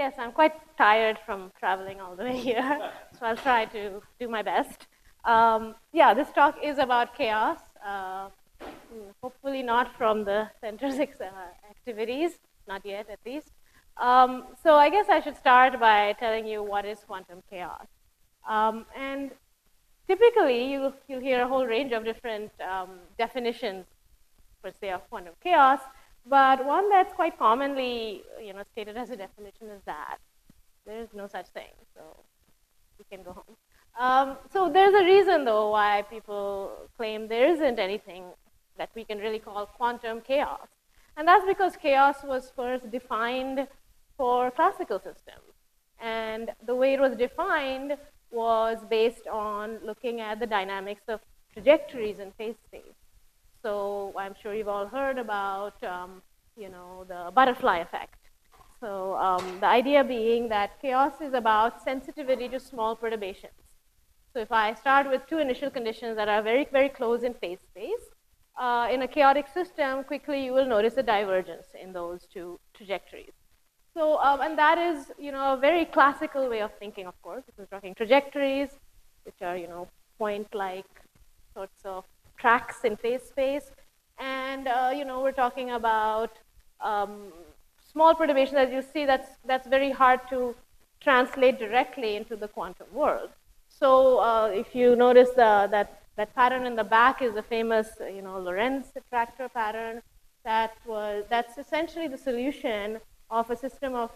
Yes, I'm quite tired from traveling all the way here, so I'll try to do my best. Yeah, this talk is about chaos, hopefully not from the center's activities, not yet at least. So I guess I should start by telling you what is quantum chaos. And typically, you'll hear a whole range of different definitions, per se, of quantum chaos. But one that's quite commonly, stated as a definition is that there is no such thing. So you can go home. So there's a reason, though, why people claim there isn't anything that we can really call quantum chaos. And that's because chaos was first defined for classical systems. And the way it was defined was based on looking at the dynamics of trajectories in phase space. So I'm sure you've all heard about, the butterfly effect. So the idea being that chaos is about sensitivity to small perturbations. So if I start with two initial conditions that are very, very close in phase space, in a chaotic system, quickly you will notice a divergence in those two trajectories. So, and that is, a very classical way of thinking, of course, because we're talking trajectories, which are, point-like sorts of tracks in phase space. And, we're talking about small perturbations, as you see, that's very hard to translate directly into the quantum world. So if you notice that pattern in the back is the famous, Lorentz attractor pattern. That's essentially the solution of a system of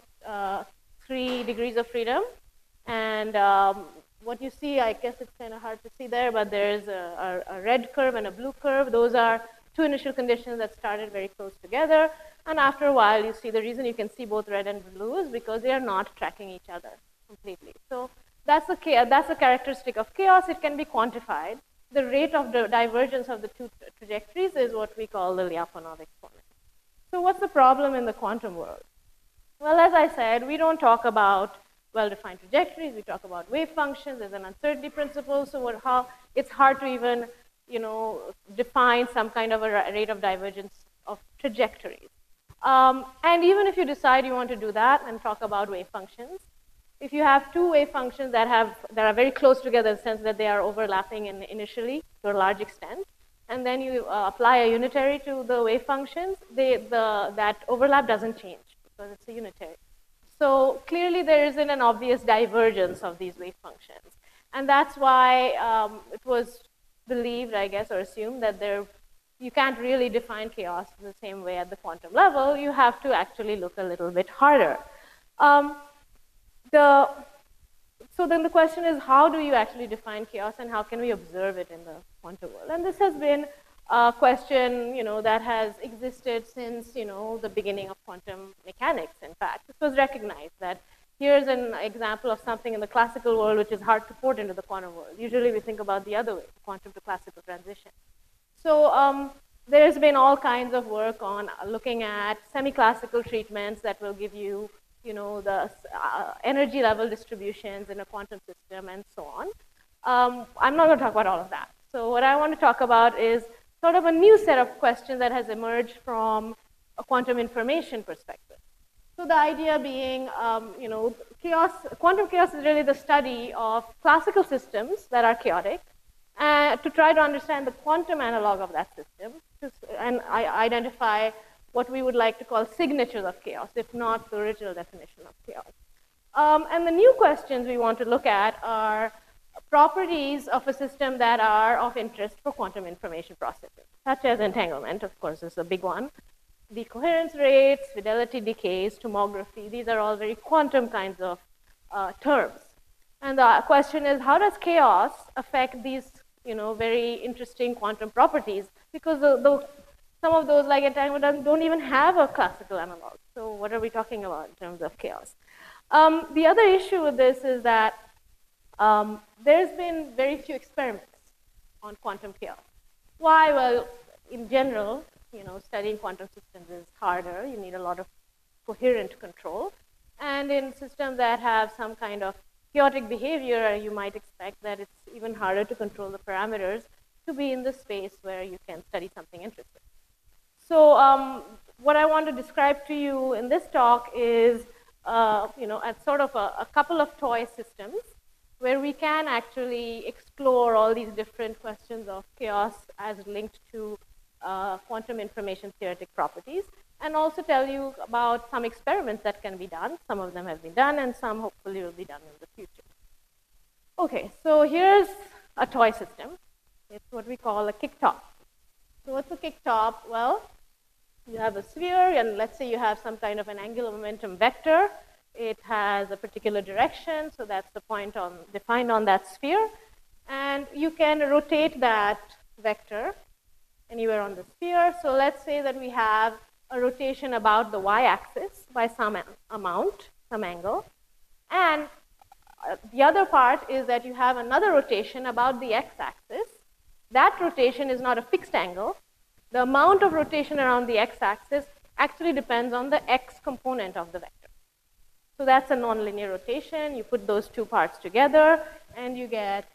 3 degrees of freedom. And what you see, I guess it's kind of hard to see there, but there's a red curve and a blue curve. Those are 2 initial conditions that started very close together. And after a while, you see the reason you can see both red and blue is because they are not tracking each other completely. So that's a characteristic of chaos. It can be quantified. The rate of the divergence of the 2 trajectories is what we call the Lyapunov exponent. So what's the problem in the quantum world? Well, as I said, we don't talk about well-defined trajectories. We talk about wave functions. There's an uncertainty principle. So it's hard to even, define some kind of a rate of divergence of trajectories. And even if you decide you want to do that and talk about wave functions, if you have 2 wave functions that are very close together in the sense that they are overlapping initially to a large extent, and then you apply a unitary to the wave functions, that overlap doesn't change because it's a unitary. So clearly there isn't an obvious divergence of these wave functions. And that's why it was believed, I guess, or assumed that you can't really define chaos in the same way at the quantum level. You have to actually look a little bit harder. So then the question is, how do you actually define chaos and how can we observe it in the quantum world? And this has been a question, that has existed since, the beginning of quantum mechanics, in fact. It was recognized that here's an example of something in the classical world which is hard to port into the quantum world. Usually we think about the other way, quantum to classical transition. So there's been all kinds of work on looking at semi-classical treatments that will give you, the energy level distributions in a quantum system and so on. I'm not going to talk about all of that. So what I want to talk about is sort of a new set of questions that has emerged from a quantum information perspective. So the idea being, quantum chaos is really the study of classical systems that are chaotic, to try to understand the quantum analog of that system and identify what we would like to call signatures of chaos, if not the original definition of chaos. And the new questions we want to look at are properties of a system that are of interest for quantum information processing, such as entanglement, of course, is a big one. Decoherence rates, fidelity decays, tomography, these are all very quantum kinds of terms. And the question is, how does chaos affect these, very interesting quantum properties? Because some of those, like entanglement, don't even have a classical analog. So what are we talking about in terms of chaos? The other issue with this is that there's been very few experiments on quantum chaos. Why? Well, in general, studying quantum systems is harder. You need a lot of coherent control. And in systems that have some kind of chaotic behavior, you might expect that it's even harder to control the parameters to be in the space where you can study something interesting. So what I want to describe to you in this talk is at sort of a couple of toy systems where we can actually explore all these different questions of chaos as linked to quantum information theoretic properties, and also tell you about some experiments that can be done. Some of them have been done, and some hopefully will be done in the future. Okay, so here's a toy system. It's what we call a kick-top. So what's a kick-top? Well, you have a sphere, and let's say you have some kind of an angular momentum vector. It has a particular direction, so that's the point defined on that sphere. And you can rotate that vector anywhere on the sphere. So let's say that we have a rotation about the y-axis by some amount, some angle. And the other part is that you have another rotation about the x-axis. That rotation is not a fixed angle. The amount of rotation around the x-axis actually depends on the x component of the vector. So that's a nonlinear rotation. You put those two parts together, and you get,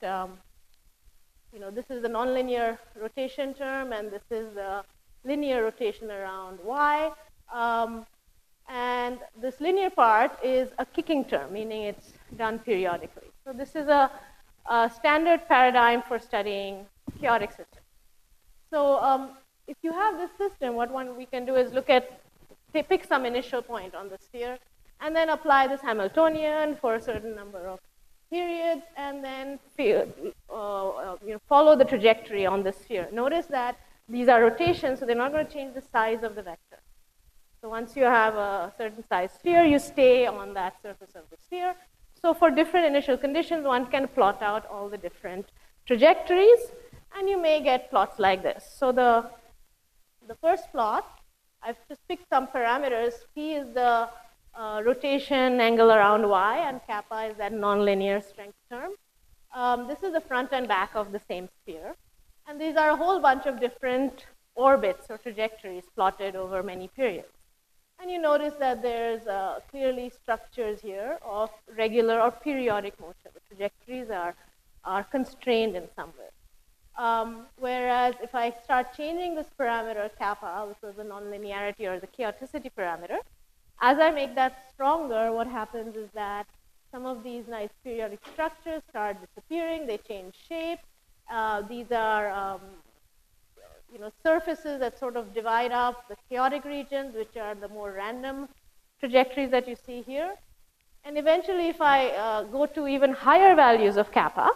this is the nonlinear rotation term, and this is the linear rotation around y. And this linear part is a kicking term, meaning it's done periodically. So this is a standard paradigm for studying chaotic systems. So if you have this system, what we can do is pick some initial point on the sphere, and then apply this Hamiltonian for a certain number of periods, and then follow the trajectory on the sphere. Notice that these are rotations, so they're not going to change the size of the vector. So once you have a certain size sphere, you stay on that surface of the sphere. So for different initial conditions, one can plot out all the different trajectories, and you may get plots like this. So the first plot, I've just picked some parameters. P is the rotation angle around y, and kappa is that nonlinear strength term. This is the front and back of the same sphere. And these are a whole bunch of different orbits or trajectories plotted over many periods. And you notice that there's clearly structures here of regular or periodic motion. The trajectories are constrained in some way. Whereas if I start changing this parameter kappa, which was the nonlinearity or the chaoticity parameter, as I make that stronger, what happens is that some of these nice periodic structures start disappearing. They change shape. These are surfaces that sort of divide up the chaotic regions, which are the more random trajectories that you see here. And eventually, if I go to even higher values of kappa,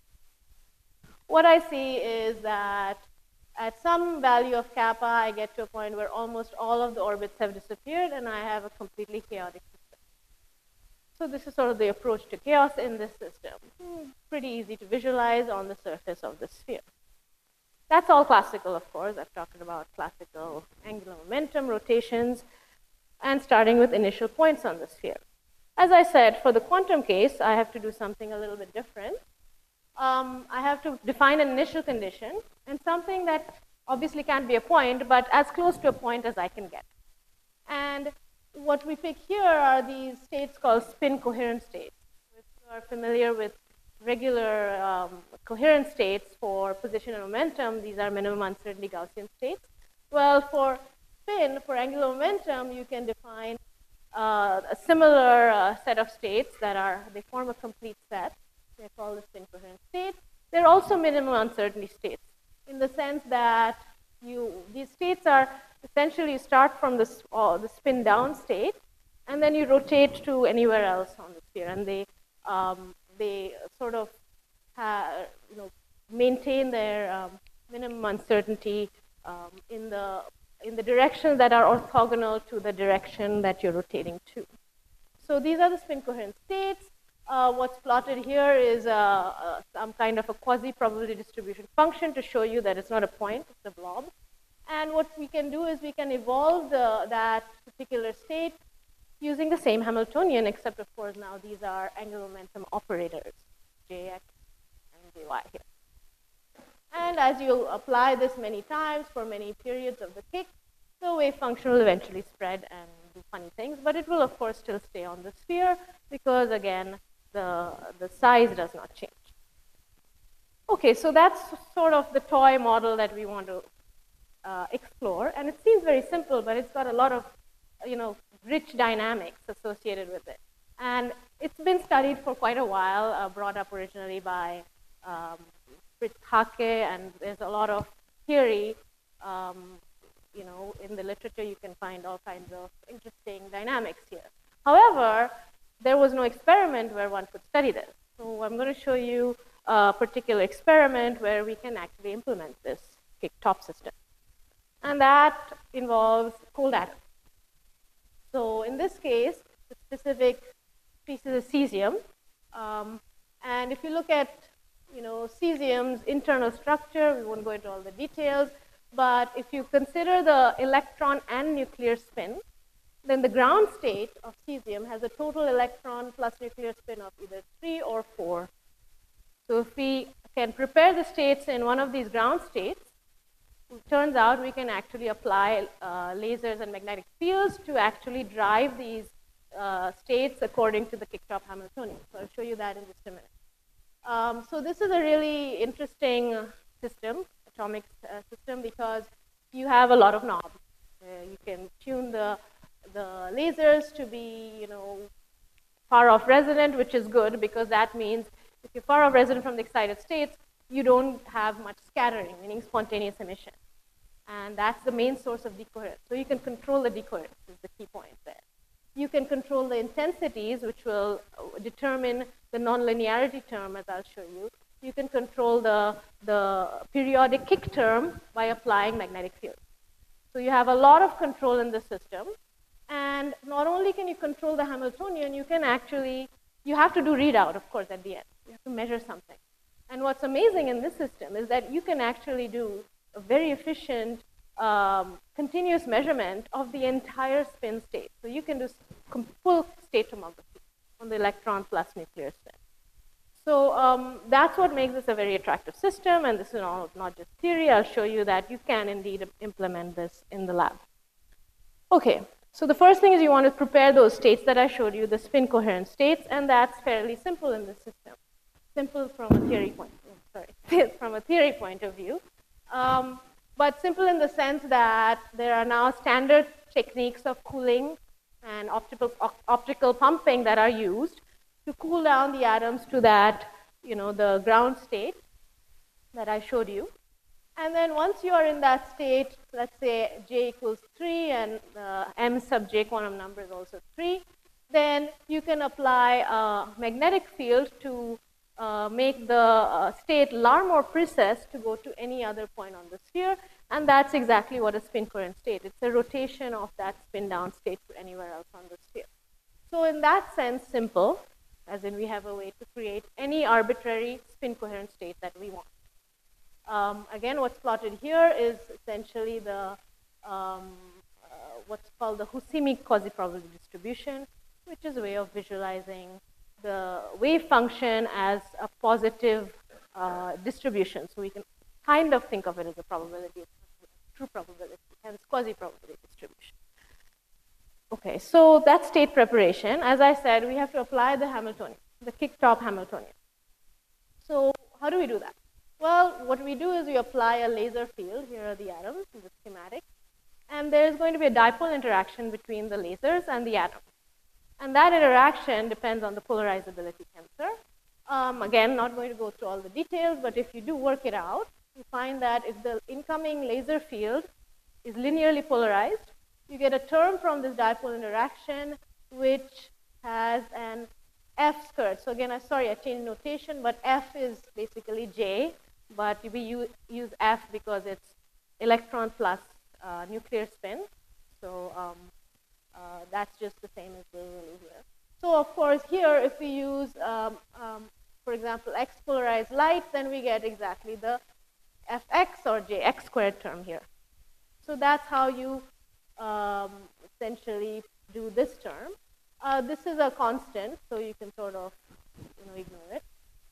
what I see is that at some value of kappa, I get to a point where almost all of the orbits have disappeared, and I have a completely chaotic system. So this is sort of the approach to chaos in this system. Pretty easy to visualize on the surface of the sphere. That's all classical, of course. I've talked about classical angular momentum, rotations, and starting with initial points on the sphere. As I said, for the quantum case, I have to do something a little bit different. I have to define an initial condition, and something that obviously can't be a point, but as close to a point as I can get. And what we pick here are these states called spin coherent states. If you are familiar with regular coherent states for position and momentum, these are minimum uncertainty Gaussian states. Well, for spin, for angular momentum, you can define a similar set of states they form a complete set. They're called the spin coherent states. They're also minimum uncertainty states in the sense that these states are essentially you start from the spin down state, and then you rotate to anywhere else on the sphere, and they sort of maintain their minimum uncertainty in the directions that are orthogonal to the direction that you're rotating to. So these are the spin coherent states. What's plotted here is some kind of a quasi-probability distribution function to show you that it's not a point, it's a blob. And what we can do is we can evolve that particular state using the same Hamiltonian, except of course now these are angular momentum operators, Jx and Jy here. And as you apply this many times for many periods of the kick, the wave function will eventually spread and do funny things, but it will of course still stay on the sphere because again, the size does not change. Okay, so that's sort of the toy model that we want to explore, and it seems very simple, but it's got a lot of rich dynamics associated with it. And it's been studied for quite a while, brought up originally by Fritz Haake, and there's a lot of theory. You know, in the literature, you can find all kinds of interesting dynamics here. However, there was no experiment where one could study this. So I'm going to show you a particular experiment where we can actually implement this kick-top system. And that involves cold atoms. So in this case, the specific species is cesium. And if you look at, you know, cesium's internal structure, we won't go into all the details, but if you consider the electron and nuclear spin, then the ground state of cesium has a total electron plus nuclear spin of either 3 or 4. So if we can prepare the states in one of these ground states, it turns out we can actually apply lasers and magnetic fields to actually drive these states according to the kick-top Hamiltonian. So I'll show you that in just a minute. So this is a really interesting system, atomic system, because you have a lot of knobs. You can tune the lasers to be, you know, far off resonant, which is good because that means if you're far off resonant from the excited states, you don't have much scattering, meaning spontaneous emission. And that's the main source of decoherence. So you can control the decoherence is the key point there. You can control the intensities, which will determine the nonlinearity term, as I'll show you. You can control the periodic kick term by applying magnetic fields. So you have a lot of control in the system. And not only can you control the Hamiltonian, you can actually, you have to do readout, of course, at the end. You have to measure something. And what's amazing in this system is that you can actually do a very efficient continuous measurement of the entire spin state. So you can do full state tomography on the electron plus nuclear spin. So that's what makes this a very attractive system, and this is not just theory. I'll show you that you can indeed implement this in the lab. Okay, so the first thing is you want to prepare those states that I showed you, the spin coherent states, and that's fairly simple in this system. Simple from a theory point, from a theory point of view. But simple in the sense that there are now standard techniques of cooling and optical pumping that are used to cool down the atoms to that, you know, the ground state that I showed you. And then once you are in that state, let's say J equals 3 and M sub J quantum number is also 3, then you can apply a magnetic field to make the state more precise to go to any other point on the sphere. And that's exactly what a spin coherent state. It's a rotation of that spin down state to anywhere else on the sphere. So in that sense, simple, as in we have a way to create any arbitrary spin coherent state that we want. Again, what's plotted here is essentially the what's called the Houssimi quasi-probability distribution, which is a way of visualizing the wave function as a positive distribution. So we can kind of think of it as a probability, true probability, hence quasi-probability distribution. Okay, so that's state preparation. As I said, we have to apply the Hamiltonian, the kick-top Hamiltonian. So how do we do that? Well, what we do is we apply a laser field. Here are the atoms in the schematic. And there's going to be a dipole interaction between the lasers and the atom. And that interaction depends on the polarizability tensor. Again, not going to go through all the details, but if you do work it out, you find that if the incoming laser field is linearly polarized, you get a term from this dipole interaction which has an F skirt. So again, sorry, I changed notation, but F is basically J, but we use F because it's electron plus nuclear spin. So that's just the same as literally here. So of course here, if we use, for example, X polarized light, then we get exactly the Fx or Jx squared term here. So that's how you essentially do this term. This is a constant, so you can sort of ignore it.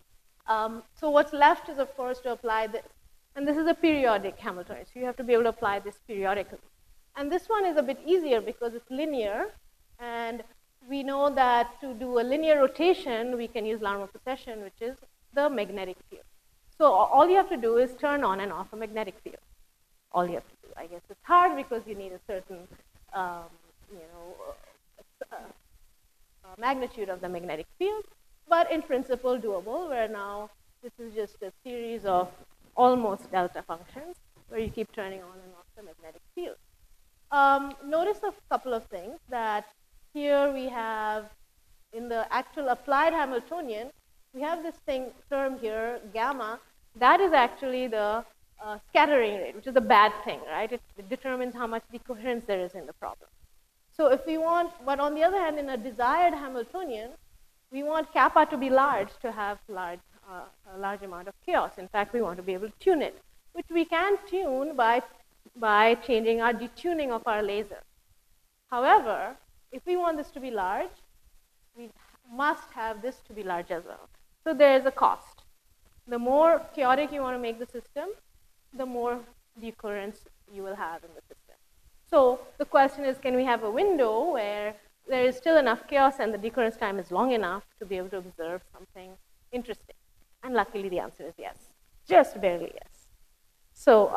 So what's left is, of course, to apply this. And this is a periodic Hamiltonian, so you have to be able to apply this periodically. And this one is a bit easier because it's linear, and we know that to do a linear rotation, we can use Larmor precession, which is the magnetic field. So all you have to do is turn on and off a magnetic field. All you have to do. I guess it's hard because you need a certain, magnitude of the magnetic field, but in principle doable, where now this is just a series of almost delta functions where you keep turning on and off the magnetic field. Notice a couple of things, that here we have, in the actual applied Hamiltonian, we have this term here, gamma. That is actually the scattering rate, which is a bad thing, right? It determines how much decoherence there is in the problem. So if we want, but on the other hand, in a desired Hamiltonian, we want kappa to be large to have a large amount of chaos. In fact, we want to be able to tune it, which we can tune by changing our detuning of our laser. However, if we want this to be large, we must have this to be large as well. So there is a cost. The more chaotic you want to make the system, the more decoherence you will have in the system. So the question is, can we have a window where there is still enough chaos and the decoherence time is long enough to be able to observe something interesting? And luckily, the answer is yes, just barely yes. So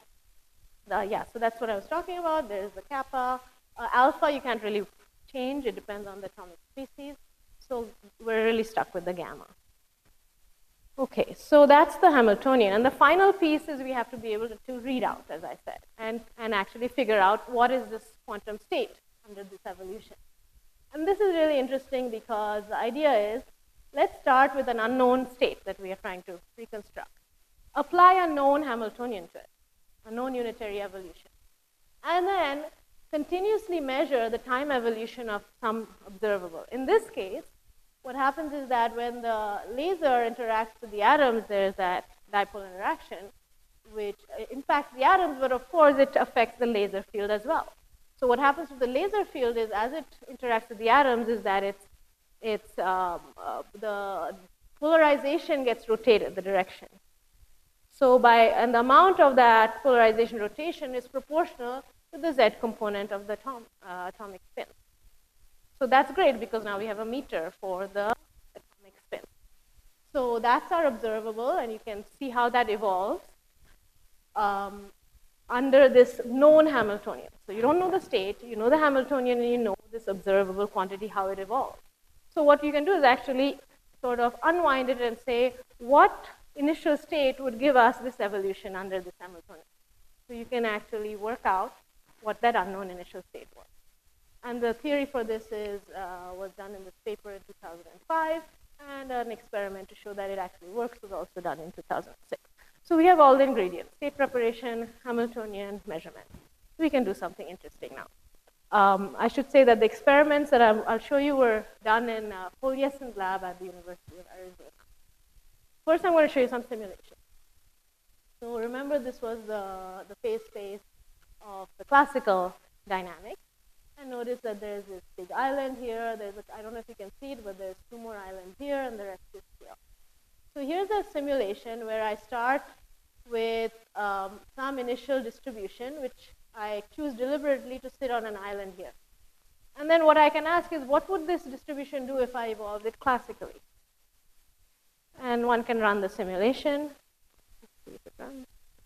so that's what I was talking about. There's the kappa. Alpha, you can't really change. It depends on the atomic species. So we're really stuck with the gamma. Okay, so that's the Hamiltonian. And the final piece is we have to be able to read out, as I said, and actually figure out what is this quantum state under this evolution. And this is really interesting because the idea is, let's start with an unknown state that we are trying to reconstruct. Apply a known Hamiltonian to it, a known unitary evolution. And then continuously measure the time evolution of some observable. In this case, what happens is that when the laser interacts with the atoms, there's that dipole interaction, which impacts the atoms, but of course it affects the laser field as well. So what happens with the laser field is, as it interacts with the atoms, is that the polarization gets rotated, the direction. So and the amount of that polarization rotation is proportional to the Z component of the atomic spin. So that's great because now we have a meter for the atomic spin. So that's our observable, and you can see how that evolves under this known Hamiltonian. So you don't know the state, you know the Hamiltonian, and you know this observable quantity, how it evolves. So what you can do is actually sort of unwind it and say, what initial state would give us this evolution under this Hamiltonian? So you can actually work out what that unknown initial state was. And the theory for this was done in this paper in 2005, and an experiment to show that it actually works was also done in 2006. So we have all the ingredients: state preparation, Hamiltonian, measurement. We can do something interesting now. I should say that the experiments that I'll show you were done in Paul Yessen's lab at the University of Arizona. First, I'm going to show you some simulation. So remember, this was the phase space of the classical dynamics. And notice that there's this big island here. I don't know if you can see it, but there's two more islands here, and the rest is here. So here's a simulation where I start with some initial distribution, which I choose deliberately to sit on an island here. And then what I can ask is, what would this distribution do if I evolved it classically? And one can run the simulation. Let's see if it runs.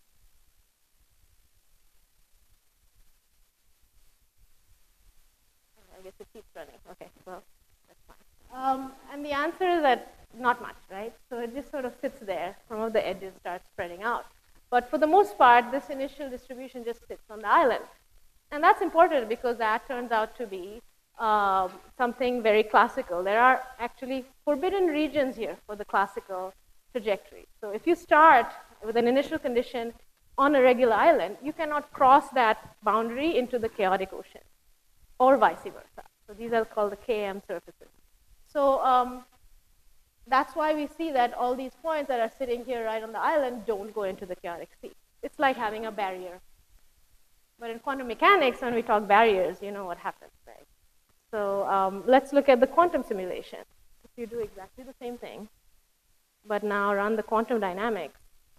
I guess it keeps running. Okay, well, that's fine. And the answer is that not much, right? So it just sort of sits there. Some of the edges start spreading out. But for the most part, this initial distribution just sits on the island. And that's important because that turns out to be something very classical. There are actually forbidden regions here for the classical trajectory. So if you start with an initial condition on a regular island, you cannot cross that boundary into the chaotic ocean, or vice versa. So these are called the KM surfaces. So that's why we see that all these points that are sitting here right on the island don't go into the chaotic sea. It's like having a barrier. But in quantum mechanics, when we talk barriers, you know what happens, right? So let's look at the quantum simulation. If you do exactly the same thing, but now run the quantum dynamics,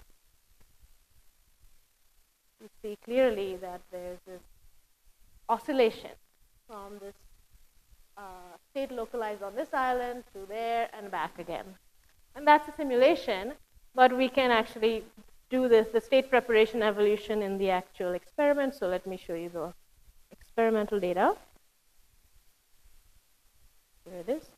you see clearly that there's this oscillation from this state localized on this island to there and back again. And that's a simulation, but we can actually do the state preparation evolution in the actual experiment. So let me show you the experimental data. Here it is.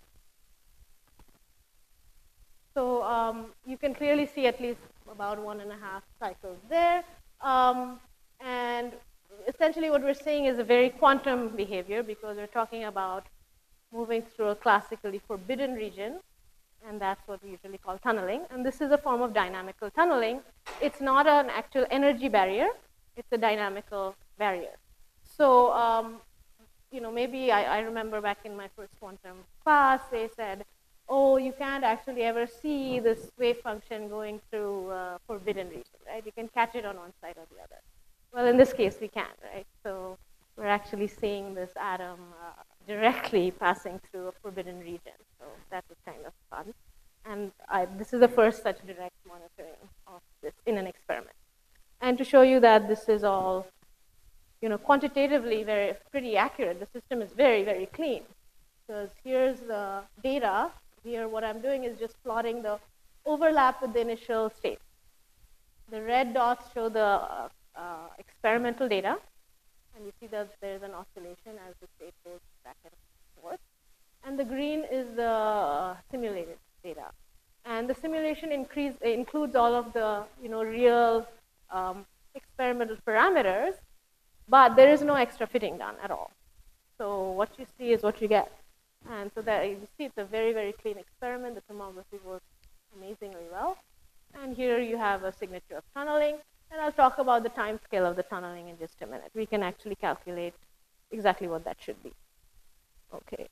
So you can clearly see at least about 1.5 cycles there. And essentially what we're seeing is a very quantum behavior because we're talking about moving through a classically forbidden region, and that's what we usually call tunneling. And this is a form of dynamical tunneling. It's not an actual energy barrier, it's a dynamical barrier. So, you know, maybe I remember back in my first quantum class, they said, oh, you can't actually ever see this wave function going through forbidden region, right? You can catch it on one side or the other. Well, in this case, we can, right? So we're actually seeing this atom directly passing through a forbidden region. So that was kind of fun. And this is the first such direct monitoring of this in an experiment. And to show you that this is all, you know, quantitatively pretty accurate, the system is very, very clean. Because here's the data. Here, what I'm doing is just plotting the overlap with the initial state. The red dots show the experimental data, and you see that there's an oscillation as the state goes back and forth. And the green is the simulated data. And the simulation includes all of the, you know, real experimental parameters, but there is no extra fitting done at all. So what you see is what you get. And so that you see it's a very, very clean experiment. The tomography works amazingly well. And here you have a signature of tunneling. And I'll talk about the time scale of the tunneling in just a minute. We can actually calculate exactly what that should be. Okay.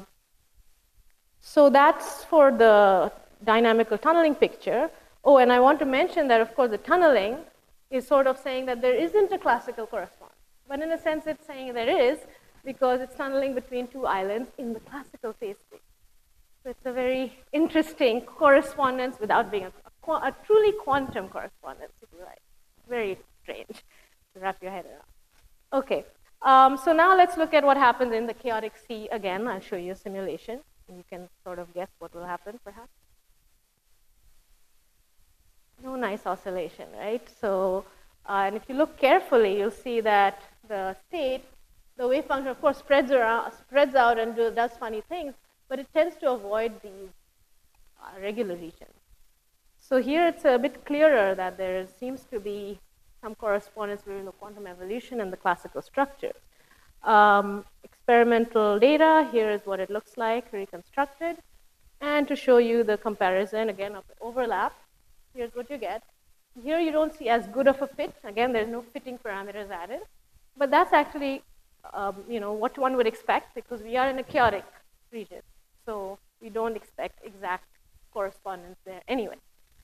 So that's for the dynamical tunneling picture. Oh, and I want to mention that, of course, the tunneling is sort of saying that there isn't a classical correspondence. But in a sense, it's saying there is, because it's tunneling between two islands in the classical phase space. So it's a very interesting correspondence without being a truly quantum correspondence, if you like. Very strange to wrap your head around. Okay, so now let's look at what happens in the chaotic sea again. I'll show you a simulation. You can sort of guess what will happen, perhaps. No nice oscillation, right? So, and if you look carefully, you'll see that the state, the wave function, of course, spreads out and does funny things, but it tends to avoid these regular regions. So here it's a bit clearer that there seems to be some correspondence between the quantum evolution and the classical structures. Experimental data, here is what it looks like reconstructed. And to show you the comparison, again, of the overlap, here's what you get. Here you don't see as good of a fit. Again, there's no fitting parameters added. But that's actually you know, what one would expect, because we are in a chaotic region. So we don't expect exact correspondence there anyway.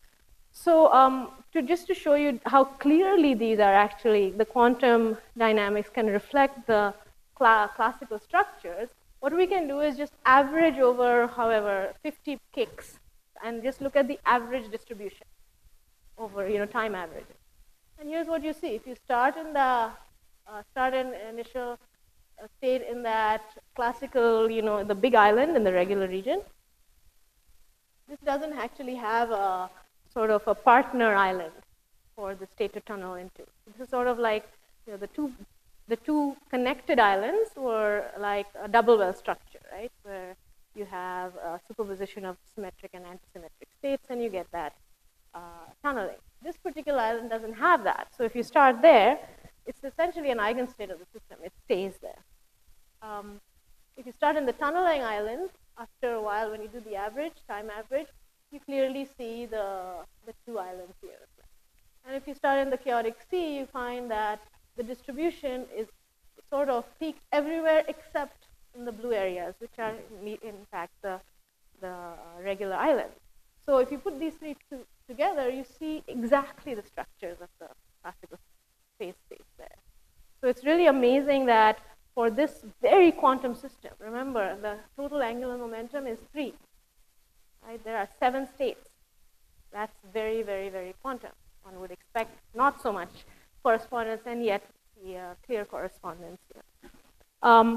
So just to show you how clearly these are actually, the quantum dynamics can reflect the classical structures, what we can do is just average over, however, 50 kicks, and just look at the average distribution over, you know, time averages. And here's what you see. If you start in the initial state in that classical, you know, the big island in the regular region, this doesn't actually have a sort of a partner island for the state to tunnel into. This is sort of like, you know, the two connected islands were like a double well structure, right? Where you have a superposition of symmetric and antisymmetric states, and you get that tunneling. This particular island doesn't have that. So if you start there, it's essentially an eigenstate of the system. It stays there. If you start in the tunneling island, after a while, when you do the average, time average, you clearly see the two islands here. And if you start in the chaotic sea, you find that the distribution is sort of peaked everywhere except in the blue areas, which are in fact the regular islands. So if you put these three together, you see exactly the structures of the classical phase space there. So it's really amazing that for this very quantum system, remember the total angular momentum is 3. Right? There are 7 states. That's very, very, very quantum. One would expect not so much correspondence, and yet the clear correspondence here.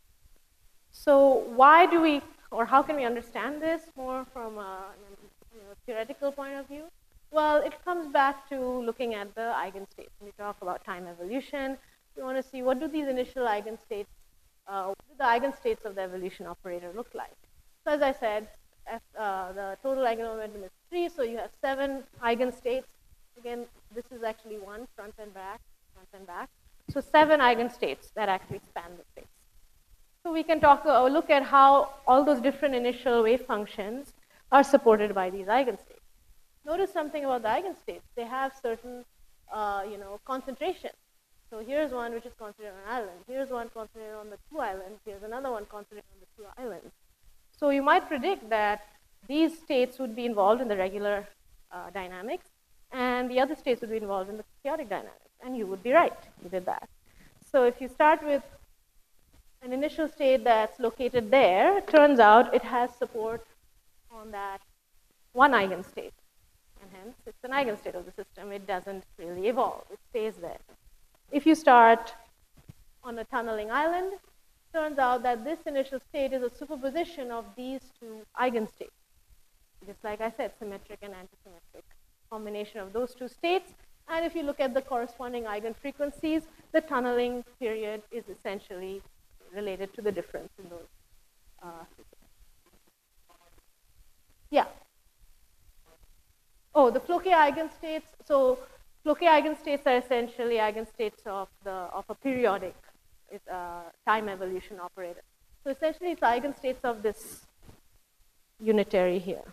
So why do we, or how can we understand this more from a theoretical point of view? Well, it comes back to looking at the eigenstates. When we talk about time evolution, we want to see what do these initial eigenstates what do the eigenstates of the evolution operator look like? So as I said, the total angular momentum is 3, so you have 7 eigenstates. Again, this is actually 1, front and back, front and back. So 7 eigenstates that actually span the space. So we can look at how all those different initial wave functions are supported by these eigenstates. Notice something about the eigenstates. They have certain, concentration. So here's one which is concentrated on an island. Here's one concentrated on the 2 islands. Here's another one concentrated on the 2 islands. So you might predict that these states would be involved in the regular dynamics, and the other states would be involved in the chaotic dynamics. And you would be right. You did that. So if you start with an initial state that's located there, it turns out it has support on that one eigenstate. And hence, it's an eigenstate of the system. It doesn't really evolve. It stays there. If you start on a tunneling island, it turns out that this initial state is a superposition of these 2 eigenstates. Just like I said, symmetric and antisymmetric combination of those 2 states. And if you look at the corresponding eigenfrequencies, the tunneling period is essentially related to the difference in those. Yeah. Oh, the Floquet eigenstates. So Floquet eigenstates are essentially eigenstates of a periodic time evolution operator. So essentially, it's eigenstates of this unitary here.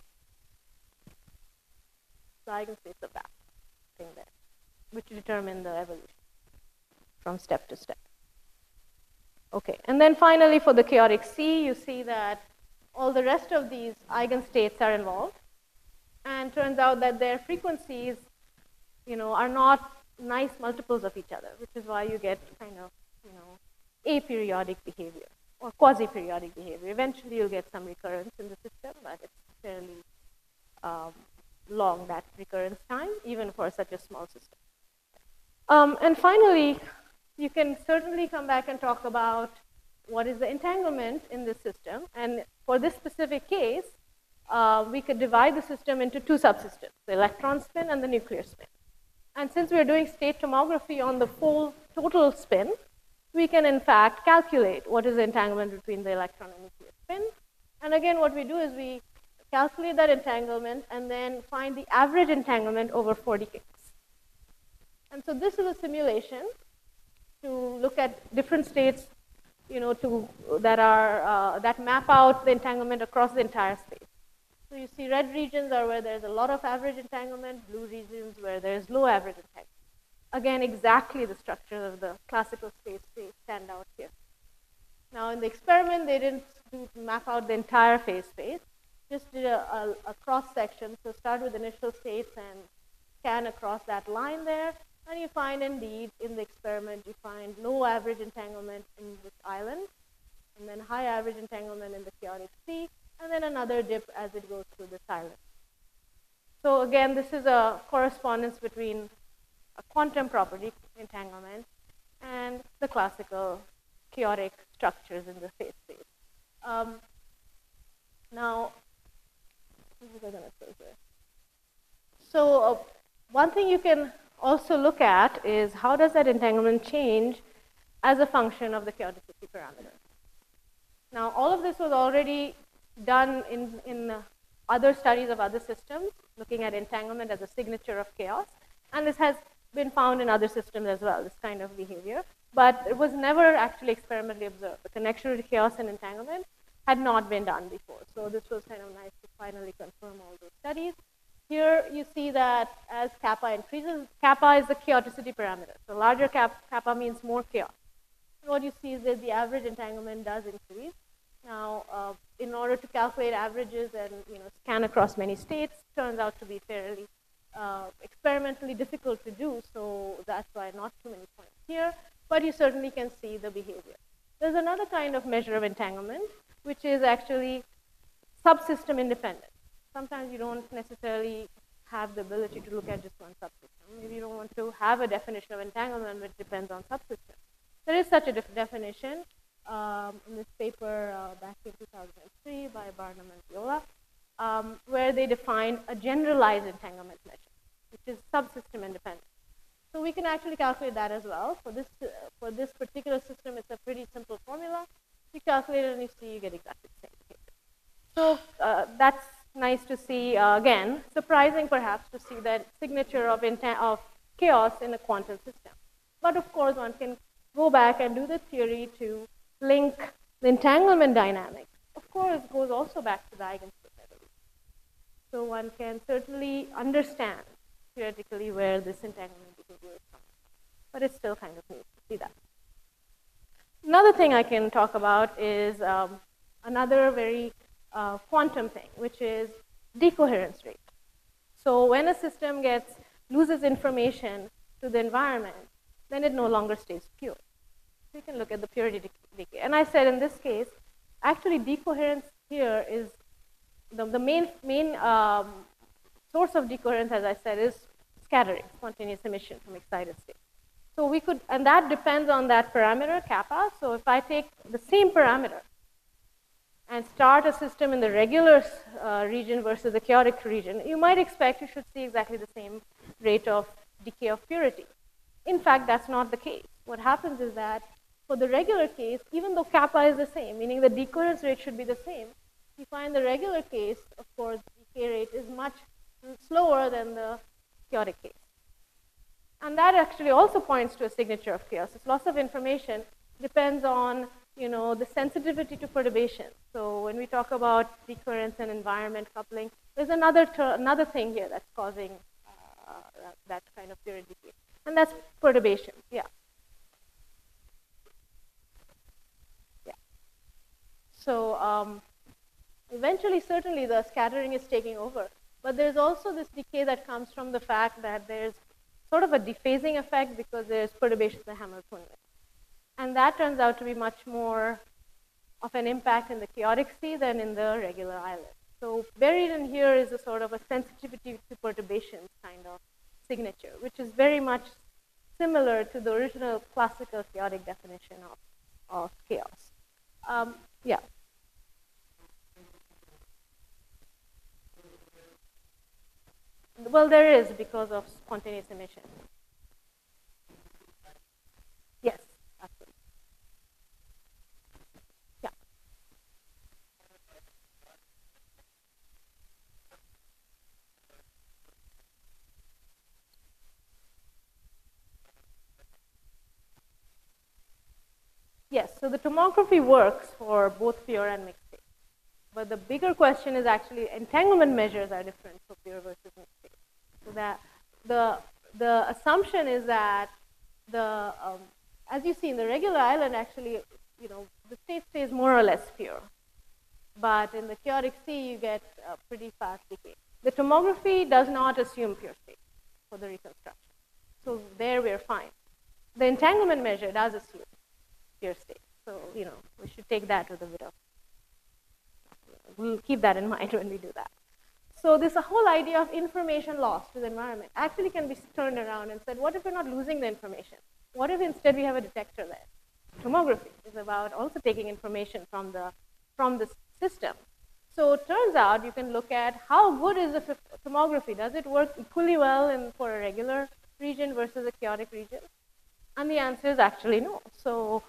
The eigenstates of that thing there, which determine the evolution from step to step. Okay, and then finally for the chaotic C, you see that all the rest of these eigenstates are involved, and turns out that their frequencies, are not nice multiples of each other, which is why you get kind of, aperiodic behavior or quasi-periodic behavior. Eventually, you'll get some recurrence in the system, but it's fairly long, that recurrence time, even for such a small system. And finally, you can certainly come back and talk about what is the entanglement in this system. And for this specific case, we could divide the system into 2 subsystems, the electron spin and the nuclear spin. And since we're doing state tomography on the full total spin, we can in fact calculate what is the entanglement between the electron and nuclear spin. And again, what we do is we calculate that entanglement and then find the average entanglement over 40 kicks. And so this is a simulation to look at different states, that map out the entanglement across the entire space. So you see red regions are where there's a lot of average entanglement, blue regions where there's low average entanglement. Again, exactly the structure of the classical space they stand out here. Now in the experiment, they didn't map out the entire phase space, just did a cross section. So start with initial states and scan across that line there. And you find indeed in the experiment, you find low average entanglement in this island, and then high average entanglement in the chaotic C, and then another dip as it goes through this island. So again, this is a correspondence between a quantum property, entanglement, and the classical chaotic structures in the phase space. Now, what was I going to say here? So one thing you can also look at is how does that entanglement change as a function of the chaoticity parameter. Now, all of this was already done in other studies of other systems, looking at entanglement as a signature of chaos. And this has been found in other systems as well, this kind of behavior. But it was never actually experimentally observed. The connection between chaos and entanglement had not been done before. So this was kind of nice to finally confirm all those studies. Here you see that as kappa increases, kappa is the chaoticity parameter. So larger kappa means more chaos. And what you see is that the average entanglement does increase. Now, in order to calculate averages and scan across many states, turns out to be fairly experimentally difficult to do. So that's why not too many points here. But you certainly can see the behavior. There's another kind of measure of entanglement, which is actually subsystem independent. Sometimes you don't necessarily have the ability to look at just one subsystem. Maybe you don't want to have a definition of entanglement which depends on subsystems. There is such a definition in this paper back in 2003 by Barnum and Viola, where they defined a generalized entanglement measure, which is subsystem independent. So we can actually calculate that as well. For this particular system, it's a pretty simple formula. You calculate it and you see you get exactly the same behavior. So that's nice to see. Again, surprising perhaps to see that signature of chaos in a quantum system. But of course, one can go back and do the theory to link the entanglement dynamics. Of course, goes also back to the eigenspace evolution. So one can certainly understand theoretically where this entanglement behavior is coming from. But it's still kind of neat to see that. Another thing I can talk about is another very quantum thing, which is decoherence rate. So when a system loses information to the environment, then it no longer stays pure. So you can look at the purity decay. And I said in this case, actually decoherence here is the main source of decoherence, as I said, is scattering, spontaneous emission from excited state. So we could, and that depends on that parameter, kappa. So if I take the same parameter and start a system in the regular region versus the chaotic region, you might expect you should see exactly the same rate of decay of purity. In fact, that's not the case. What happens is that for the regular case, even though kappa is the same, meaning the decoherence rate should be the same, you find the regular case, of course, decay rate is much slower than the chaotic case. And that actually also points to a signature of chaos. This loss of information depends on, the sensitivity to perturbation. So when we talk about decoherence and environment coupling, there's another thing here that's causing that kind of purity decay, and that's perturbation. Yeah. So eventually, certainly, the scattering is taking over. But there's also this decay that comes from the fact that there's sort of a dephasing effect because there's perturbation in the Hamiltonian. And that turns out to be much more of an impact in the chaotic sea than in the regular island. So buried in here is a sort of a sensitivity to perturbations kind of signature, which is very much similar to the original classical chaotic definition of chaos. Yeah. Well, there is because of spontaneous emission. Yes, absolutely. Yeah. Yes, so the tomography works for both pure and mixed state. But the bigger question is actually entanglement measures are different for pure versus mixed state. So that the assumption is that as you see in the regular island, actually, the state stays more or less pure. But in the chaotic sea, you get a pretty fast decay. The tomography does not assume pure state for the reconstruction. So there we're fine. The entanglement measure does assume pure state. So, we should take that with a bit of, we'll keep that in mind when we do that. So this whole idea of information loss to the environment actually can be turned around and said, what if we're not losing the information? What if instead we have a detector there? Tomography is about also taking information from the system. So it turns out you can look at how good is the tomography. Does it work equally well for a regular region versus a chaotic region? And the answer is actually no. So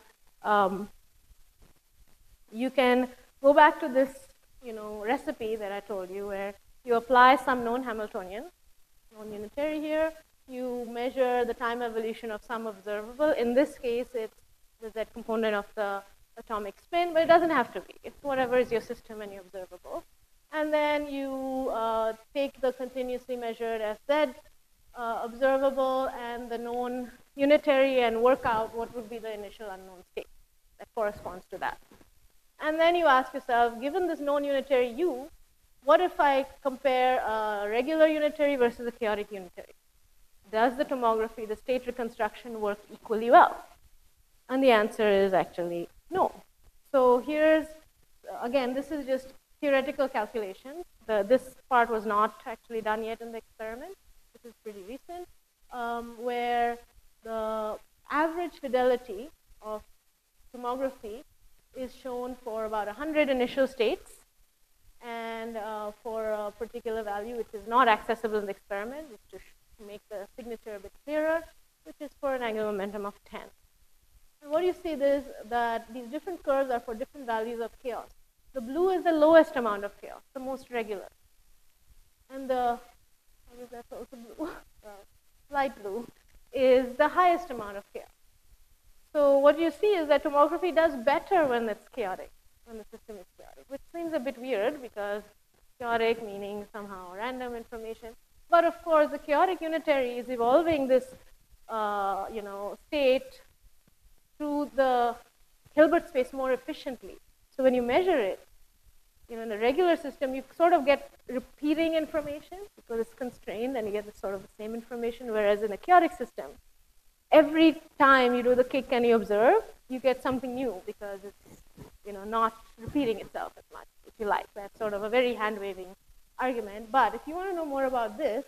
you can go back to this recipe that I told you where you apply some known Hamiltonian, known unitary here. You measure the time evolution of some observable. In this case, it's the Z component of the atomic spin, but it doesn't have to be. It's whatever is your system and your observable. And then you take the continuously measured Fz observable and the known unitary and work out what would be the initial unknown state that corresponds to that. And then you ask yourself, given this known unitary U, what if I compare a regular unitary versus a chaotic unitary? Does the tomography, the state reconstruction, work equally well? And the answer is actually no. So here's, again, this is just theoretical calculations. This part was not actually done yet in the experiment. This is pretty recent, where the average fidelity of tomography is shown for about 100 initial states, and for a particular value which is not accessible in the experiment, just to make the signature a bit clearer, which is for an angular momentum of 10. And what you see is that these different curves are for different values of chaos. The blue is the lowest amount of chaos, the most regular. And the, I guess that's also blue, light blue, is the highest amount of chaos. So what you see is that tomography does better when it's chaotic, when the system is chaotic, which seems a bit weird because chaotic meaning somehow random information. But of course, the chaotic unitary is evolving this, state through the Hilbert space more efficiently. So when you measure it, in a regular system, you sort of get repeating information because it's constrained and you get sort of the same information, whereas in a chaotic system, every time you do the kick and you observe, you get something new because it's not repeating itself as much, if you like. That's sort of a very hand-waving argument. But if you want to know more about this,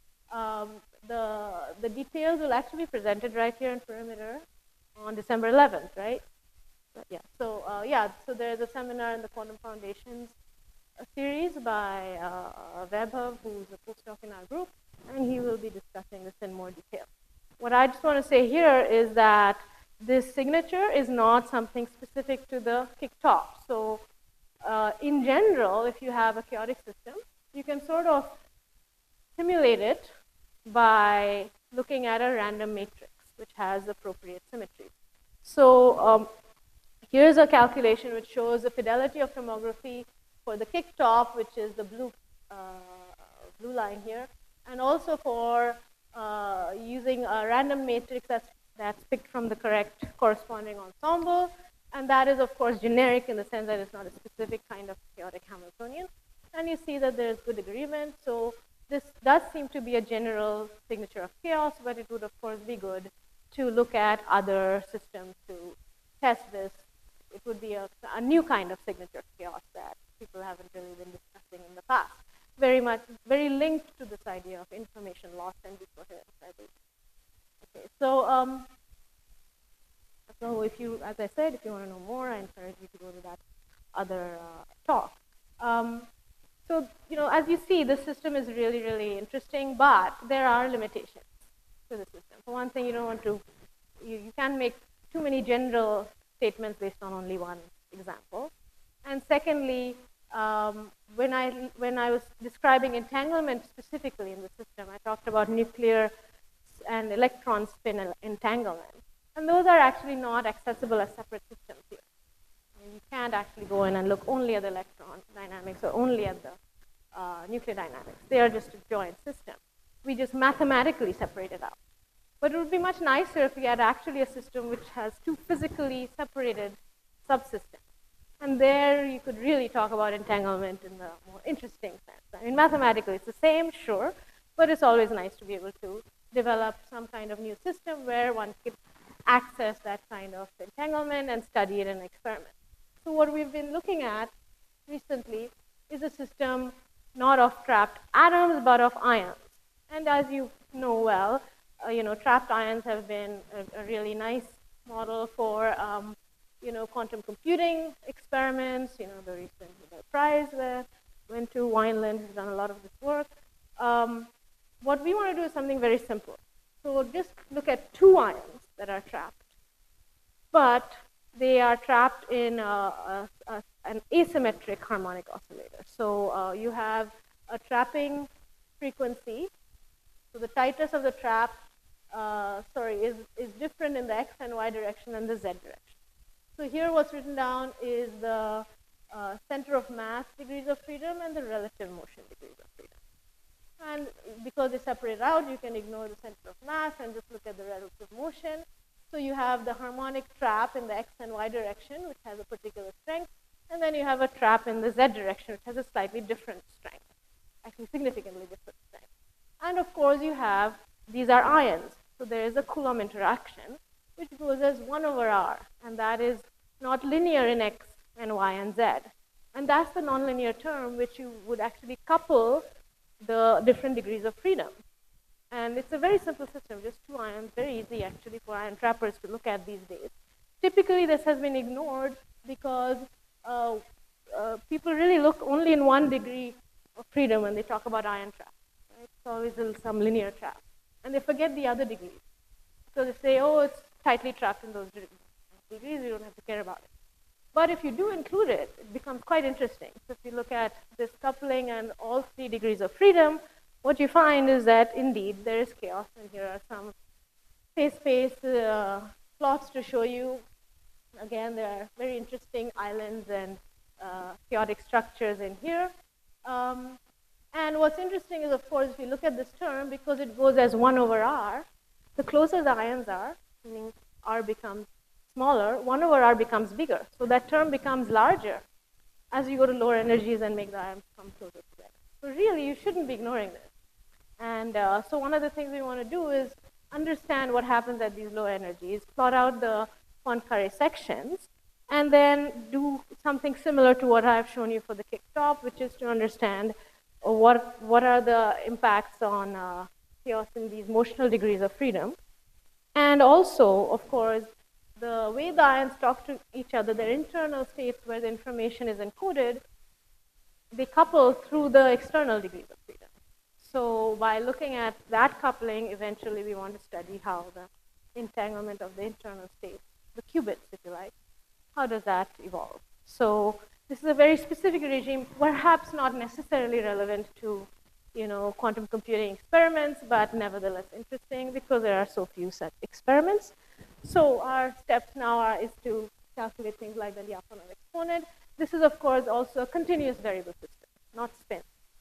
the details will actually be presented right here in Perimeter on December 11th, right? But yeah, so there's a seminar in the Quantum Foundations series by Vaibhav, who's a postdoc in our group, and he will be discussing this in more detail. What I just want to say here is that this signature is not something specific to the kick top. So in general, if you have a chaotic system, you can sort of simulate it by looking at a random matrix, which has appropriate symmetry. So here's a calculation which shows the fidelity of tomography for the kick top, which is the blue line here, and also for using a random matrix that's picked from the correct corresponding ensemble. And that is, of course, generic in the sense that it's not a specific kind of chaotic Hamiltonian. And you see that there's good agreement. So this does seem to be a general signature of chaos, but it would, of course, be good to look at other systems to test this. It would be a new kind of signature of chaos that people haven't really been discussing in the past. Very linked to this idea of information loss and decoherence, I believe. Okay, so if you, as I said, if you want to know more, I encourage you to go to that other talk. So, as you see, the system is really, really interesting, but there are limitations to the system. For one thing, you don't want to, you can't make too many general statements based on only one example. And secondly, when I was describing entanglement specifically in the system, I talked about nuclear and electron spin entanglement. And those are actually not accessible as separate systems here. You can't actually go in and look only at the electron dynamics or only at the nuclear dynamics. They are just a joint system. We just mathematically separate it out. But it would be much nicer if we had actually a system which has two physically separated subsystems. And there you could really talk about entanglement in the more interesting sense. I mean, mathematically it's the same, sure, but it's always nice to be able to develop some kind of new system where one could access that kind of entanglement and study it in an experiment. So what we've been looking at recently is a system not of trapped atoms, but of ions. And as you know well, trapped ions have been a really nice model for, quantum computing experiments. The recent Nobel Prize went to Wineland, who's done a lot of this work. What we want to do is something very simple. So just look at two ions that are trapped, but they are trapped in an asymmetric harmonic oscillator. So you have a trapping frequency. So the tightness of the trap, is different in the x and y direction and the z direction. So here what's written down is the center of mass degrees of freedom and the relative motion degrees of freedom. And because they separate out, you can ignore the center of mass and just look at the relative motion. So you have the harmonic trap in the x and y direction, which has a particular strength. And then you have a trap in the z direction, which has a slightly different strength, actually significantly different strength. And of course, these are ions. So there is a Coulomb interaction, which goes as 1 over r. And that is not linear in x and y and z. And that's the nonlinear term which you would actually couple the different degrees of freedom. And it's a very simple system, just two ions, very easy actually for ion trappers to look at these days. Typically, this has been ignored because people really look only in 1 degree of freedom when they talk about ion traps. Right? It's always in some linear trap. And they forget the other degrees. So they say, oh, it's tightly trapped in those degrees, we don't have to care about it. But if you do include it, it becomes quite interesting. So if you look at this coupling and all 3 degrees of freedom, what you find is that indeed there is chaos. And here are some phase-space plots to show you. Again, there are very interesting islands and chaotic structures in here. And what's interesting is, of course, if you look at this term, because it goes as 1 over R, the closer the ions are, meaning R becomes smaller, 1 over R becomes bigger. So that term becomes larger as you go to lower energies and make the ions come closer together. So really, you shouldn't be ignoring this. And so one of the things we want to do is understand what happens at these low energies, plot out the Poincare sections, and then do something similar to what I've shown you for the kick-stop, which is to understand what are the impacts on chaos in these motional degrees of freedom. And also, of course, the way the ions talk to each other, their internal states where the information is encoded, they couple through the external degrees of freedom. So by looking at that coupling, eventually we want to study how the entanglement of the internal states, the qubits, if you like, how does that evolve? So this is a very specific regime, perhaps not necessarily relevant to, quantum computing experiments, but nevertheless interesting because there are so few such experiments. So our steps now is to calculate things like the Lyapunov exponent. This is, of course, also a continuous variable system, not spin.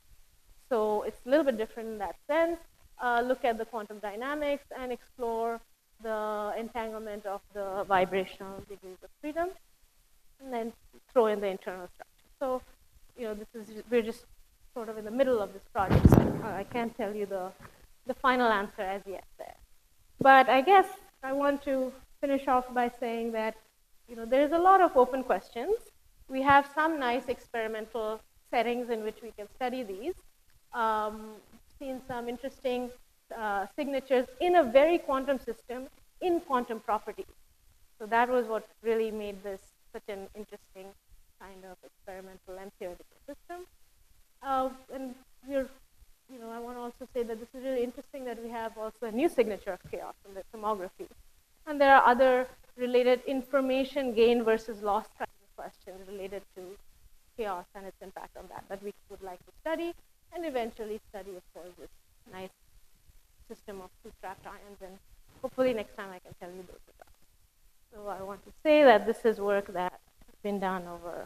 So it's a little bit different in that sense. Look at the quantum dynamics and explore the entanglement of the vibrational degrees of freedom, and then throw in the internal structure. So, we're just sort of in the middle of this project. So I can't tell you the final answer as yet there. But I guess I want to finish off by saying that, there's a lot of open questions. We have some nice experimental settings in which we can study these. Seen some interesting signatures in a very quantum system in quantum properties. So that was what really made this such an interesting kind of experimental and theoretical system. And I want to also say that this is really interesting that we have also a new signature of chaos in the tomography. And there are other related information gain versus loss kinds of questions related to chaos and its impact on that we would like to study, and eventually study, of course, this nice system of 2 trapped ions. And hopefully next time I can tell you those results. So I want to say that this is work that has been done over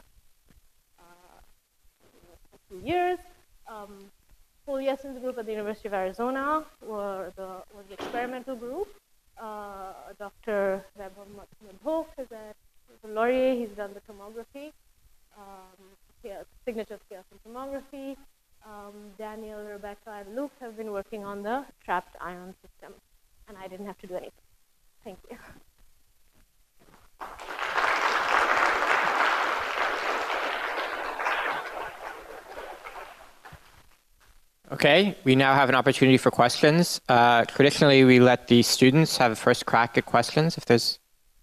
a few years. Paul Yessen's group at the University of Arizona was the experimental group. Dr. Webber is at Laurier. He's done the tomography, signature of chaos in tomography. Daniel, Rebecca, and Luke have been working on the trapped ion system, and I didn't have to do anything. Thank you. Okay, we now have an opportunity for questions. Traditionally, we let the students have a first crack at questions. If there's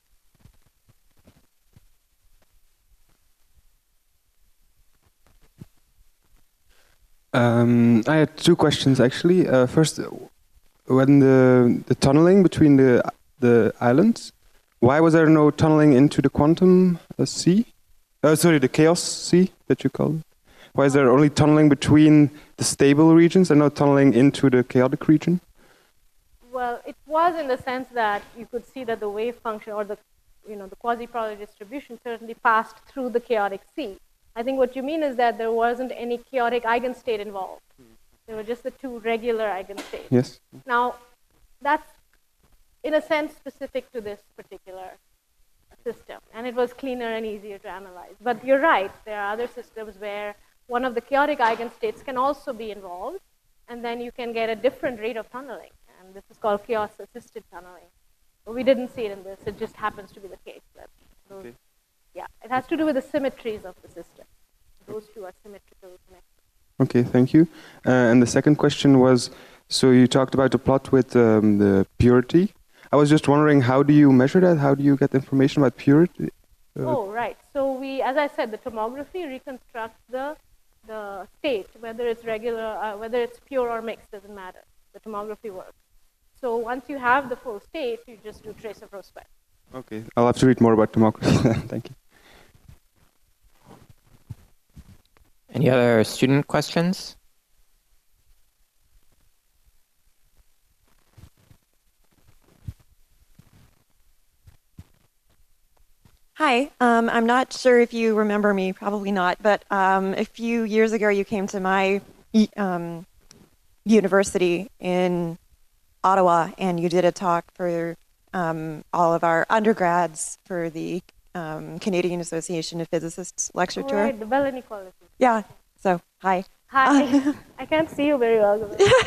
I had 2 questions actually. First, when the tunneling between the islands, why was there no tunneling into the quantum sea? Sorry, the chaos sea that you call it. Why is there only tunneling between the stable regions and no tunneling into the chaotic region? Well, it was in the sense that you could see that the wave function or the quasi-probability distribution certainly passed through the chaotic sea. I think what you mean is that there wasn't any chaotic eigenstate involved. There were just the 2 regular eigenstates. Yes. Now, that's in a sense specific to this particular system, and it was cleaner and easier to analyze. But you're right, there are other systems where one of the chaotic eigenstates can also be involved, and then you can get a different rate of tunneling, and this is called chaos-assisted tunneling. But we didn't see it in this, it just happens to be the case. That those, okay. Yeah, it has to do with the symmetries of the system. Those 2 are symmetrical connected. Okay, thank you. And the second question was, so you talked about the plot with the purity. I was just wondering, how do you measure that? How do you get information about purity? Oh, right. So we, as I said, the tomography reconstructs the state, whether it's regular, whether it's pure or mixed, doesn't matter. The tomography works. So once you have the full state, you just do trace of Rho spec. Okay, I'll have to read more about democracy. Thank you. Any other student questions? Hi, I'm not sure if you remember me, probably not, but a few years ago you came to my university in Ottawa and you did a talk for all of our undergrads for the Canadian Association of Physicists lecture tour. Right, the Bell inequality. Yeah, so hi. Hi. I can't see you very well.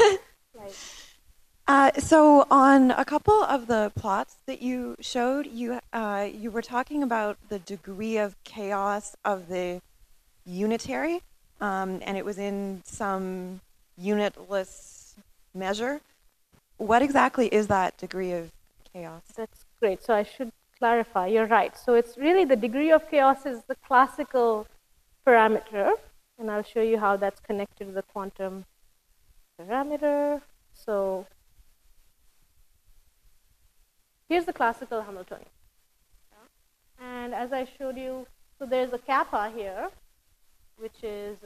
So on a couple of the plots that you showed, you were talking about the degree of chaos of the unitary, and it was in some unitless measure. What exactly is that degree of chaos? That's great. So I should clarify. You're right. So it's really the degree of chaos is the classical parameter, and I'll show you how that's connected to the quantum parameter. So here's the classical Hamiltonian. And as I showed you, so there's a kappa here, which is,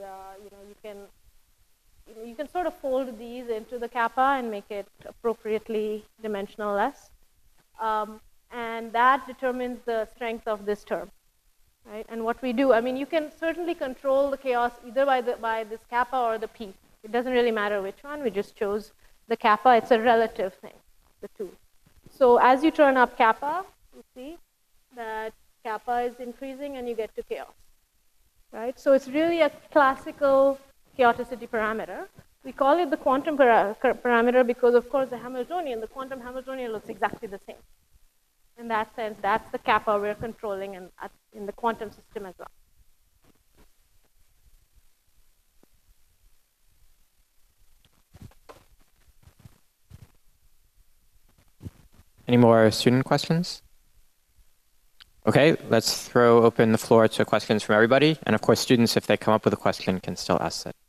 you can sort of fold these into the kappa and make it appropriately dimensionless. And that determines the strength of this term, right? And what we do, I mean, you can certainly control the chaos either by this kappa or the p. It doesn't really matter which one. We just chose the kappa. It's a relative thing, the two. So as you turn up kappa, you see that kappa is increasing and you get to chaos, right? So it's really a classical chaoticity parameter. We call it the quantum parameter because, of course, the quantum Hamiltonian looks exactly the same. In that sense, that's the kappa we're controlling in the quantum system as well. Any more student questions? Okay, let's throw open the floor to questions from everybody. And of course, students, if they come up with a question, can still ask it.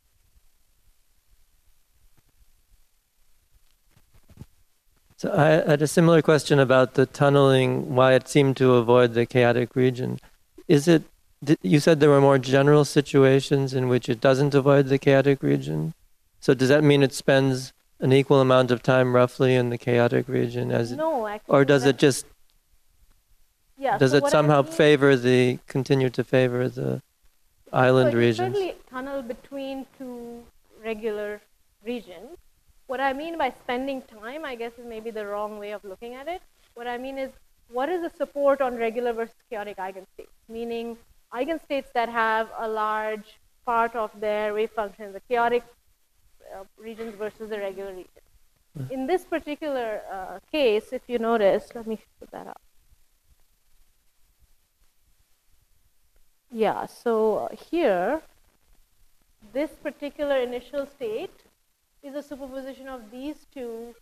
So I had a similar question about the tunneling, why it seemed to avoid the chaotic region. You said there were more general situations in which it doesn't avoid the chaotic region. So does that mean it spends an equal amount of time roughly in the chaotic region No, actually. or does it just does it somehow continue to favor the island regions? Certainly tunnel between two regular regions. What I mean by spending time, I guess, is maybe the wrong way of looking at it. What I mean is, what is the support on regular versus chaotic eigenstates? Meaning eigenstates that have a large part of their wave function, the chaotic regions versus the regular regions. In this particular case, if you notice, let me put that up. Yeah, so here, this particular initial state is a superposition of these two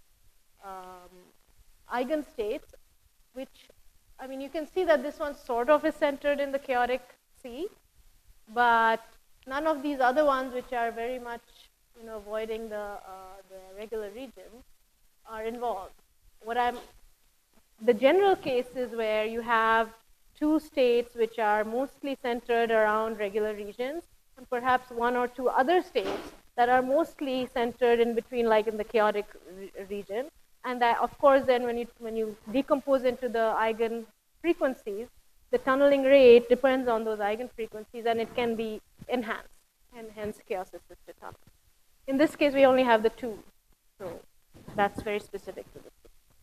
eigenstates, which, I mean, you can see that this one sort of is centered in the chaotic C, but none of these other ones, which are very much, avoiding the regular region, are involved. The general case is where you have two states which are mostly centered around regular regions, and perhaps one or two other states that are mostly centered in between, like in the chaotic region. And that, of course, then when you decompose into the eigen frequencies, the tunneling rate depends on those eigen frequencies, and it can be enhanced, and hence chaos-assisted tunneling. In this case, we only have the two, so that's very specific to this.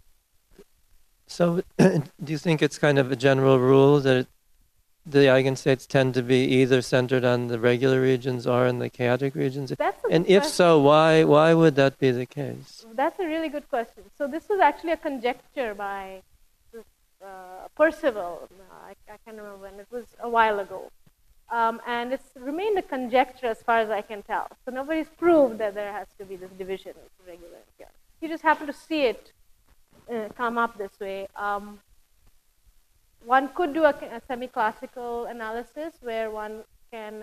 So do you think it's kind of a general rule that the eigenstates tend to be either centered on the regular regions or in the chaotic regions? And if so, why would that be the case? That's a really good question. So this was actually a conjecture by Percival. I can't remember when. It was a while ago. And it's remained a conjecture as far as I can tell. So nobody's proved that there has to be this division of regular and chaotic. You just happen to see it come up this way. One could do a semi-classical analysis where one can,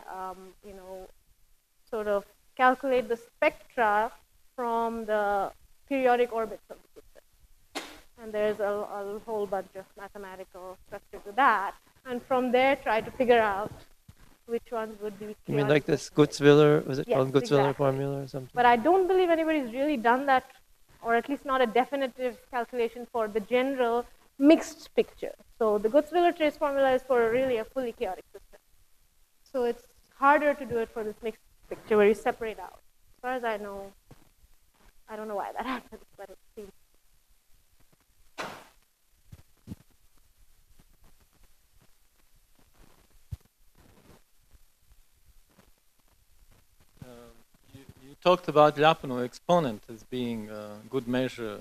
sort of calculate the spectra from the periodic orbits of the system. And there's a whole bunch of mathematical structure to that. And from there, try to figure out which ones would be. You mean like this Gutzwiller, was it Yes, called Gutzwiller exactly. formula or something? But I don't believe anybody's really done that, or at least not a definitive calculation for the general mixed picture. So the Gutzwiller trace formula is for really a fully chaotic system. So it's harder to do it for this mixed picture where you separate out. As far as I know, I don't know why that happens, but it seems. You talked about Lyapunov exponent as being a good measure,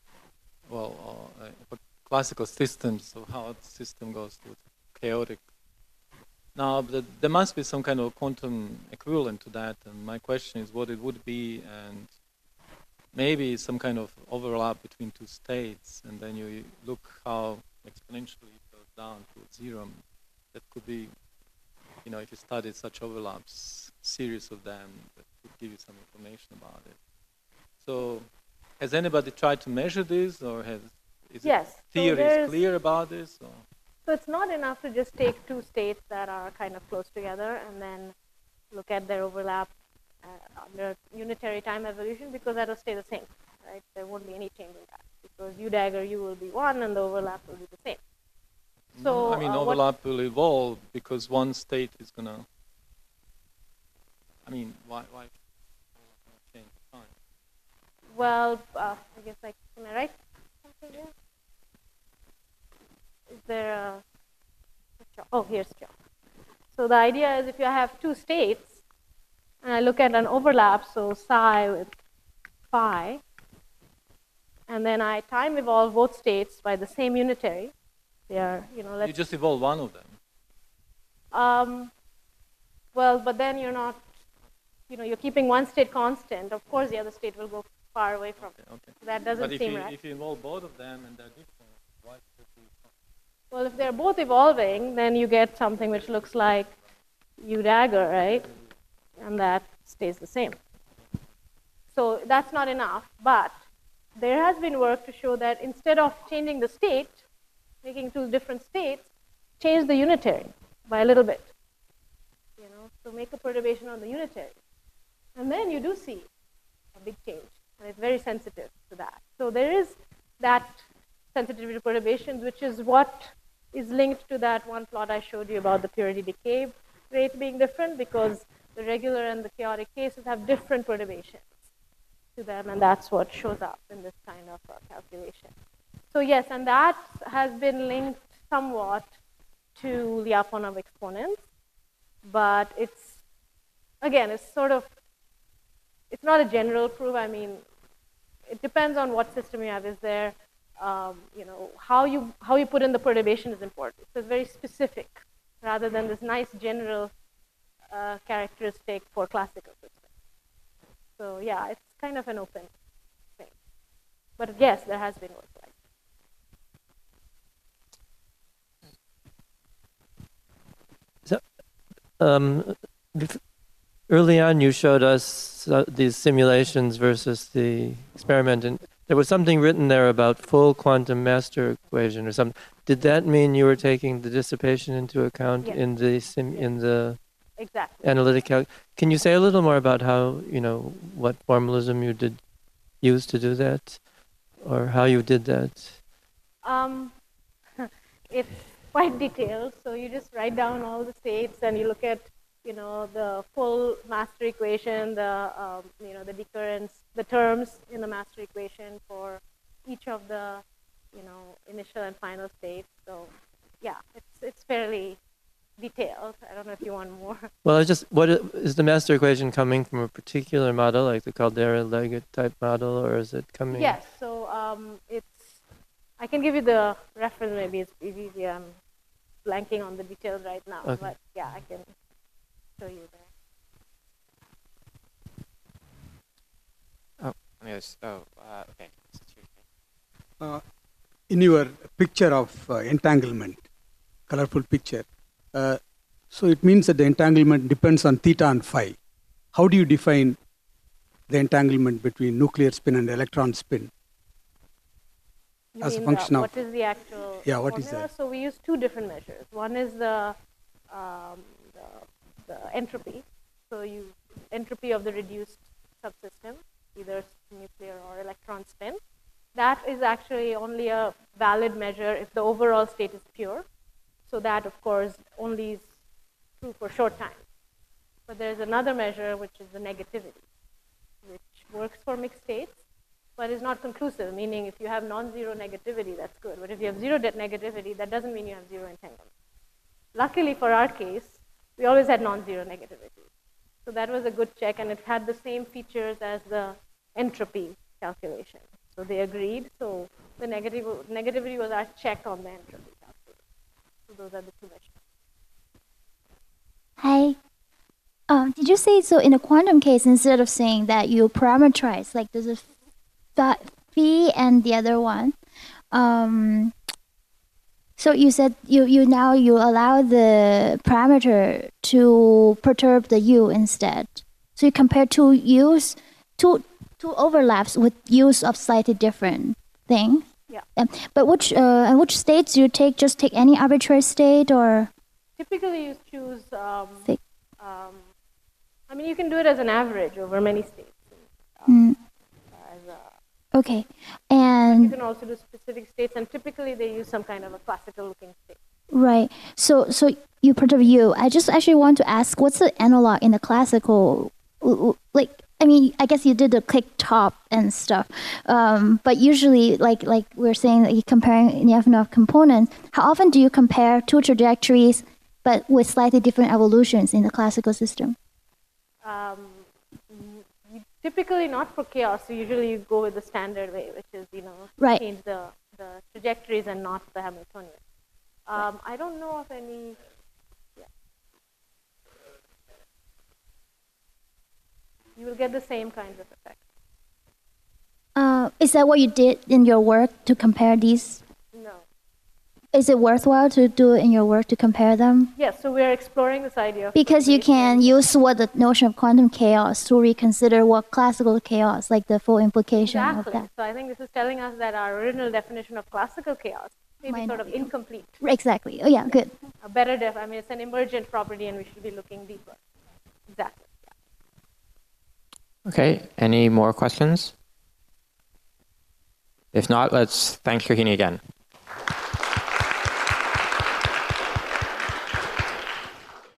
for classical systems of how the system goes to chaotic. Now, there must be some kind of quantum equivalent to that, and my question is what it would be, and maybe some kind of overlap between two states, and then you look how exponentially it goes down to zero. That could be, if you studied such overlaps, series of them, that could give you some information about it. So, has anybody tried to measure this, or Yes. theory is clear about this? Or? So it's not enough to just take two states that are kind of close together and then look at their overlap under unitary time evolution, because that will stay the same, right? There won't be any change in that, because U dagger U will be 1 and the overlap will be the same. So overlap will evolve because one state is gonna. Why change time? Well, I guess can I write something here? Is there a chalk? Oh, here's chalk. So the idea is if you have two states, and I look at an overlap, so psi with phi, and then I time evolve both states by the same unitary. They are, You just evolve one of them. Well, but then you're not, you're keeping one state constant. Of course, the other state will go far away from it. Okay. That doesn't seem right. But if you involve both of them and they're different, why should it be? Well, if they're both evolving, then you get something which looks like U dagger, right? And that stays the same. So that's not enough, but there has been work to show that instead of changing the state, making two different states, change the unitary by a little bit. So make a perturbation on the unitary. And then you do see a big change, and it's very sensitive to that. So there is that sensitivity to perturbations, which is what is linked to that one plot I showed you about the purity decay rate being different, because the regular and the chaotic cases have different perturbations to them, and that's what shows up in this kind of calculation. So yes, and that has been linked somewhat to Lyapunov exponents, but it's not a general proof. It depends on what system you have. Is there, how you put in the perturbation is important. So it's very specific, rather than this nice general characteristic for classical systems. So yeah, it's kind of an open thing. But yes, there has been work like that. Early on, you showed us these simulations versus the experiment, and there was something written there about full quantum master equation or something. Did that mean you were taking the dissipation into account Yes. in the Exactly. analytic calc? Can you say a little more about how, what formalism you did use to do that, or how you did that? It's quite detailed. So you just write down all the states, and you look at, the full master equation, the decurrence, the terms in the master equation for each of the, initial and final states. So yeah, it's fairly detailed. I don't know if you want more. Well, what is the master equation coming from a particular model, like the Caldera-Leggett type model, or is it coming? Yes. So I can give you the reference. Maybe it's easy. I'm blanking on the details right now, Okay. but yeah, I can show you there. Okay. In your picture of entanglement, colorful picture, so it means that the entanglement depends on theta and phi. How do you define the entanglement between nuclear spin and electron spin? You as a mean function of what is the actual Yeah, what is formula? that? So we use two different measures. One is the entropy. So entropy of the reduced subsystem, either nuclear or electron spin. That is actually only a valid measure if the overall state is pure. So that, of course, only is true for short time. But there's another measure, which is the negativity, which works for mixed states, but is not conclusive, meaning if you have non-zero negativity, that's good. But if you have zero negativity, that doesn't mean you have zero entanglement. Luckily for our case, we always had non-zero negativity. So that was a good check, and it had the same features as the entropy calculation. So they agreed. So the negativity was our check on the entropy calculation. So those are the two measures. Hi. Did you say, so in a quantum case, instead of saying that you parameterize, like there's a phi and the other one, so you said you allow the parameter to perturb the u instead. So you compare two u's, two overlaps with u's of slightly different things. Yeah. But which states do you take? Just take any arbitrary state, or? Typically, you choose. I mean, you can do it as an average over many states. Okay, You and can also do specific states, and typically they use some kind of a classical-looking state. right. So you perturb u. I just actually want to ask, what's the analog in the classical? Like, I mean, I guess you did the click top and stuff, but usually, like we're saying, that you're comparing enough components. How often do you compare two trajectories, but with slightly different evolutions in the classical system? Typically not for chaos. So usually you go with the standard way, which is, Right. change the trajectories and not the Hamiltonian. I don't know of any. Yeah. You will get the same kinds of effects. Is that what you did in your work to compare these? No. Is it worthwhile to do it in your work to compare them? Yes, so we are exploring this idea of Because you can perturbation. use the notion of quantum chaos to reconsider what classical chaos, like the full implication of Exactly. that. So I think this is telling us that our original definition of classical chaos may be Might sort not of be incomplete. Exactly. Oh, yeah, good. A better I mean, it's an emergent property, and we should be looking deeper. Exactly. Okay, any more questions? If not, let's thank Shahini again.